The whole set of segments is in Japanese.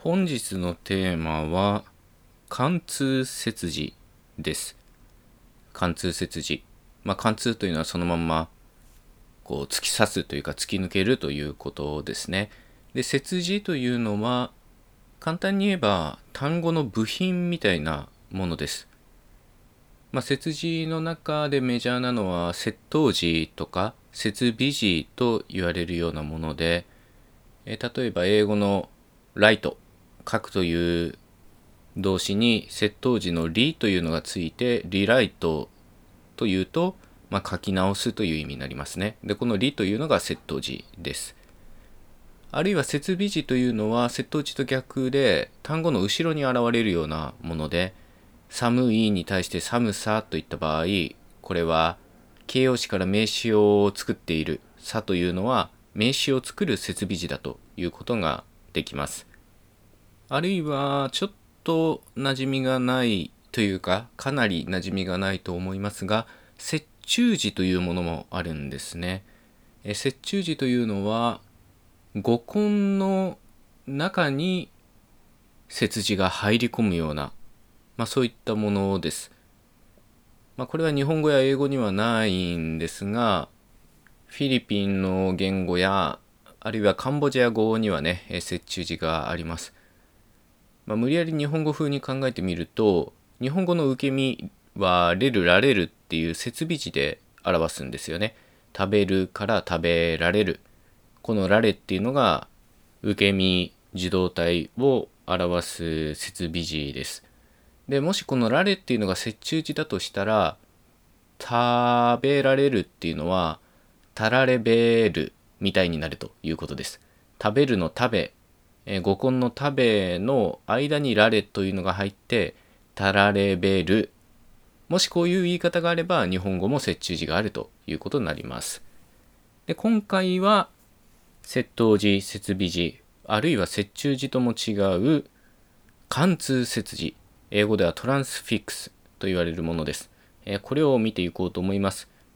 本日のテーマは貫通切字です。貫通切字。貫通というのはそのまんま突き刺すというか突き抜けるということですね。で、切字というのは簡単に言えば単語の部品みたいなものです。切字の中でメジャーなのは接頭字とか接尾字と言われるようなもので、例えば英語のライト、書くという動詞に接頭字のリというのがついてリライトというと、書き直すという意味になりますね。で、このリというのが接頭字です。あるいは接尾字というのは接頭字と逆で単語の後ろに現れるようなもので、寒いに対して寒さといった場合、これは形容詞から名詞を作っているさというのは名詞を作る接尾字だということができます。あるいはちょっと馴染みがないというかかなり馴染みがないと思いますが、接中字というものもあるんですね。接中字というのは語根の中に接字が入り込むような、そういったものです。これは日本語や英語にはないんですが、フィリピンの言語やあるいはカンボジア語にはね、接中字があります。無理やり日本語風に考えてみると、日本語の受け身はレルラレルっていう接尾字で表すんですよね。食べるから食べられる。このラレっていうのが受け身受動体を表す接尾字です。で、もしこのラレっていうのが接中字だとしたら、食べられるっていうのはたられべるみたいになるということです。食べるの食べ、語根の食べの間にラレというのが入ってたられべる。もしこういう言い方があれば日本語も接中字があるということになります。で、今回は接頭字、接尾字、あるいは接中字とも違う貫通接字、英語ではトランスフィックスと言われるものです。これを見ていこうと思います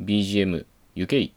。BGM、UK。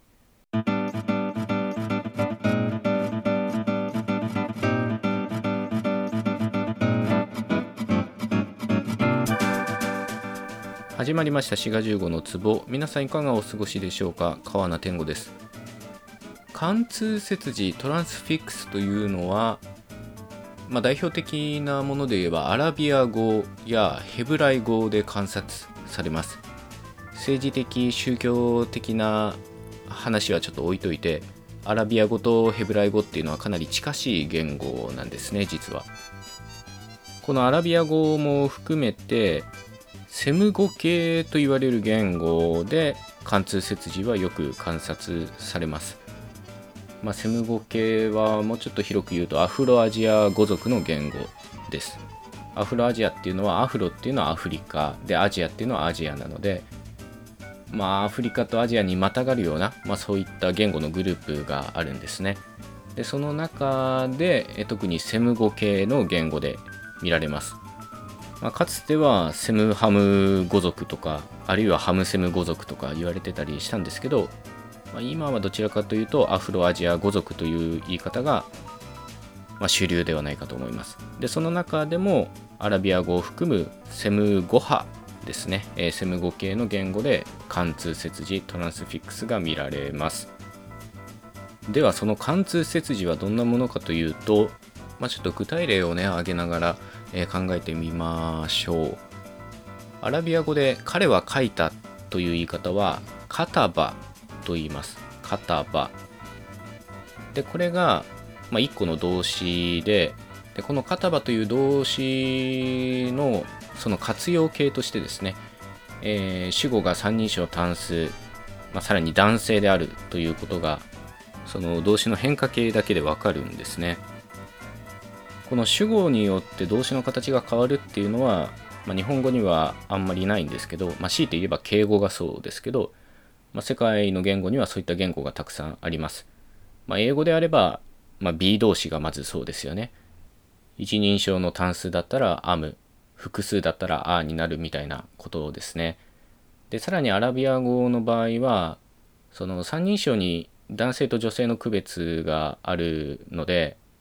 始まりました滋賀15の壺。皆さんいかがお過ごしでしょうか。川名天吾です。貫通接字トランスフィックスというのは、代表的なもので言えばアラビア語やヘブライ語で観察されます。政治的宗教的な話はちょっと置いといて、アラビア語とヘブライ語っていうのはかなり近しい言語なんですね。実はこのアラビア語も含めてセム語系と言われる言語で貫通接字はよく観察されます。セム語系はもうちょっと広く言うとアフロアジア語族の言語です。アフロアジアっていうのはアフロっていうのはアフリカで、アジアっていうのはアジアなので、アフリカとアジアにまたがるような、そういった言語のグループがあるんですね。で、その中で特にセム語系の言語で見られます。かつてはセムハム語族とか、あるいはハムセム語族とか言われてたりしたんですけど、今はどちらかというとアフロアジア語族という言い方が、主流ではないかと思います。で、その中でもアラビア語を含むセム語派ですね、セム語系の言語で貫通接字トランスフィックスが見られます。ではその貫通接字はどんなものかというと、ちょっと具体例を挙げながら、考えてみましょう。アラビア語で彼は書いたという言い方はカタバと言います。カタバで、これが一個の動詞で、このカタバという動詞のその活用形としてですね、主語が三人称単数、さらに男性であるということがその動詞の変化形だけでわかるんですね。この主語によって動詞の形が変わるっていうのは、日本語にはあんまりないんですけど、強いて言えば敬語がそうですけど、世界の言語にはそういった言語がたくさんあります。英語であれば、be 動詞がまずそうですよね。一人称の単数だったら am、複数だったら are になるみたいなことですね。で、さらにアラビア語の場合は、その三人称に男性と女性の区別があるので、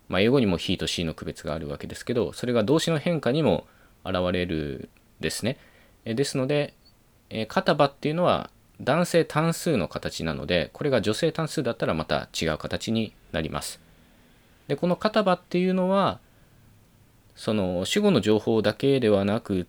英語にもheとsheの区別があるわけですけど、それが動詞の変化にも現れるですね。ですので、片場っていうのは男性単数の形なので、これが女性単数だったらまた違う形になります。で、この片場っていうのは、その主語の情報だけではなくって、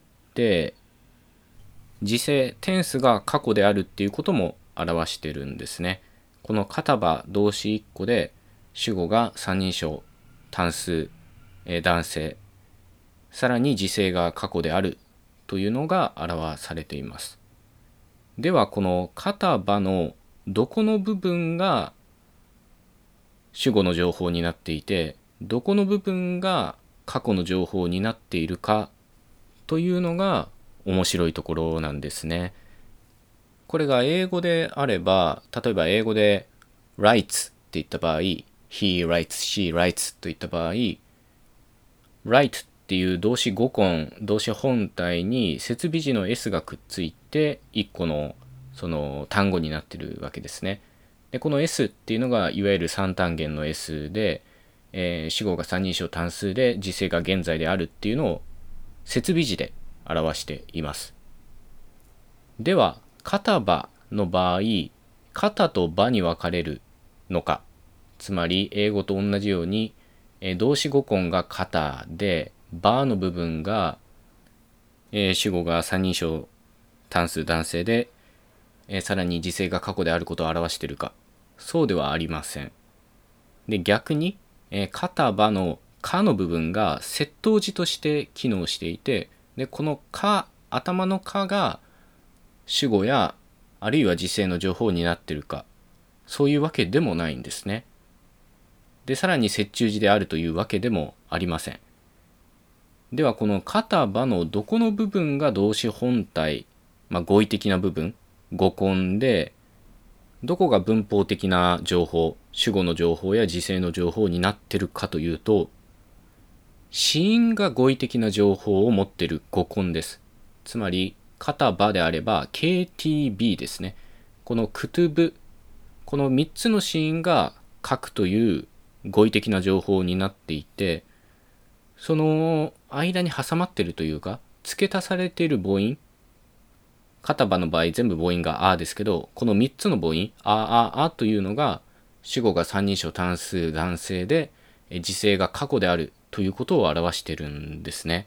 時制、テンスが過去であるっていうことも表してるんですね。この片場動詞1個で、主語が三人称、単数、男性、さらに時制が過去であるというのが表されています。ではこの片場のどこの部分が主語の情報になっていて、どこの部分が過去の情報になっているかというのが面白いところなんですね。これが英語であれば、例えば英語で writes って言った場合、he writes, she writes といった場合、write っていう動詞語根、動詞本体に接尾辞の s がくっついて1個のその単語になっているわけですね。で、この s っていうのがいわゆる三単元の s で、主語が三人称単数で時制が現在であるっていうのを接尾辞で表しています。では、片場の場合、片と場に分かれるのか、つまり英語と同じように、動詞語根が片で、場の部分が、主語が三人称単数男性で、さらに時制が過去であることを表しているか、そうではありません。で、逆に、片場のかの部分が接頭辞として機能していて、で、このか、頭のかが主語やあるいは時制の情報になっているか、そういうわけでもないんですね。で、さらに接中辞であるというわけでもありません。ではこの片場のどこの部分が動詞本体、語彙的な部分、語根で、どこが文法的な情報、主語の情報や時制の情報になっているかというと、子音が語彙的な情報を持っている語根です。つまり、片場であれば KTB ですね。このクトゥブ、この3つの子音が書くという語彙的な情報になっていて、その間に挟まっているというか、付け足されている母音、片場の場合全部母音があですけど、この3つの母音、あというのが主語が三人称単数男性で、時制が過去であるということを表しているんですね。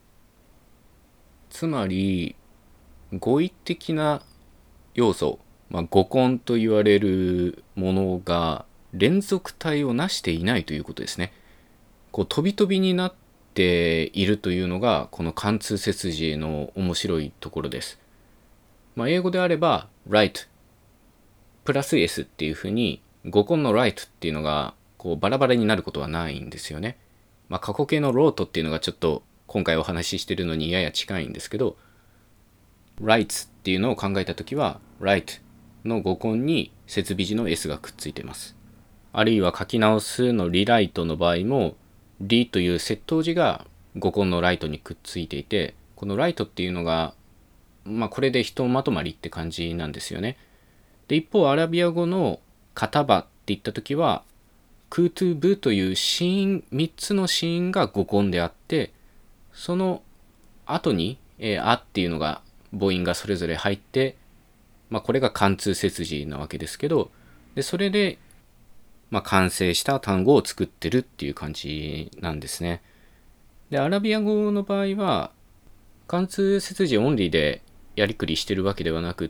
つまり、語彙的な要素、語根と言われるものが連続体を成していないということですね。こう飛び飛びになっているというのがこの貫通接字の面白いところです。英語であれば write プラス s っていうふうに語根の write っていうのがこうバラバラになることはないんですよね。過去形の wrote っていうのがちょっと今回お話ししているのにやや近いんですけど、writes っていうのを考えたときは write の語根に接尾辞の s がくっついています。あるいは書き直すの rewrite の場合も re という接頭辞が語根の write にくっついていて、この write っていうのがこれでひとまとまりって感じなんですよね。で、一方アラビア語の片場って言ったときはクートゥブという子音、3つの子音が語根であって、その後に、あっていうのが母音がそれぞれ入って、これが貫通接字なわけですけど、でそれで、完成した単語を作ってるっていう感じなんですね。で、アラビア語の場合は、貫通接字オンリーでやりくりしてるわけではなくって、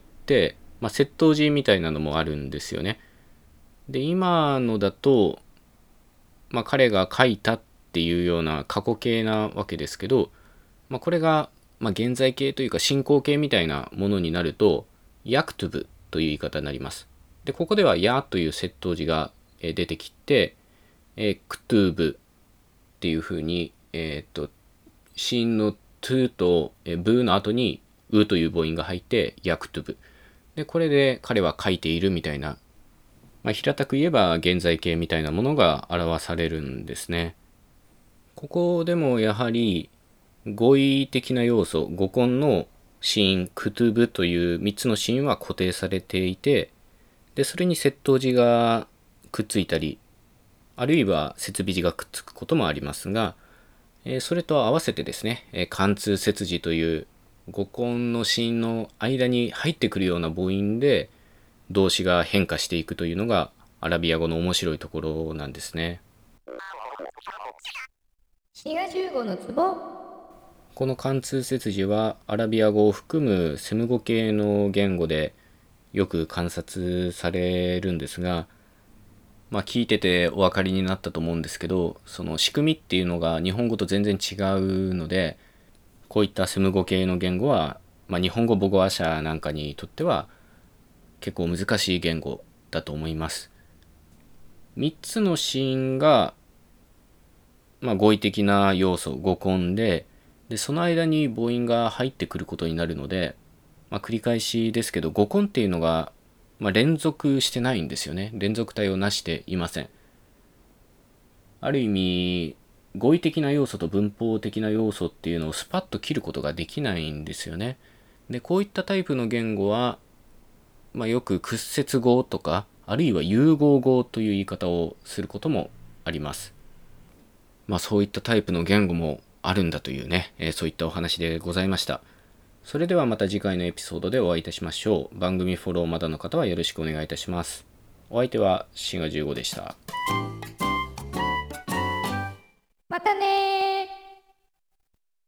接頭辞みたいなのもあるんですよね。で、今のだと、彼が書いたっていうような過去形なわけですけど、これが、現在形というか進行形みたいなものになると、ヤクトゥブという言い方になります。で、ここではヤという接頭辞が出てきて、クトゥブっていうふうに、子音のトゥとブの後にウという母音が入ってヤクトゥブ。で、これで彼は書いているみたいな、平たく言えば現在形みたいなものが表されるんですね。ここでもやはり語彙的な要素、語根の子音、クトゥブという3つの子音は固定されていて、でそれに接頭辞がくっついたり、 あるいは接尾辞がくっつくこともありますが、それと合わせてですね、貫通接辞という語根の子音の間に入ってくるような母音で動詞が変化していくというのがアラビア語の面白いところなんですね。 滋賀15のツボ。 この貫通接辞はアラビア語を含むセム語系の言語でよく観察されるんですが、聞いててお分かりになったと思うんですけど、その仕組みっていうのが日本語と全然違うので、こういったセム語系の言語は、日本語母語話者なんかにとっては結構難しい言語だと思います。3つの子音が、語彙的な要素、語根で、その間に母音が入ってくることになるので、繰り返しですけど、語根っていうのが、連続してないんですよね。連続体をなしていません。ある意味、語彙的な要素と文法的な要素っていうのをスパッと切ることができないんですよね。で、こういったタイプの言語は、よく屈折語とか、あるいは融合語という言い方をすることもあります。そういったタイプの言語もあるんだというね、そういったお話でございました。それではまた次回のエピソードでお会いいたしましょう。番組フォローまだの方はよろしくお願いいたします。お相手はシガ15でした。 またねー。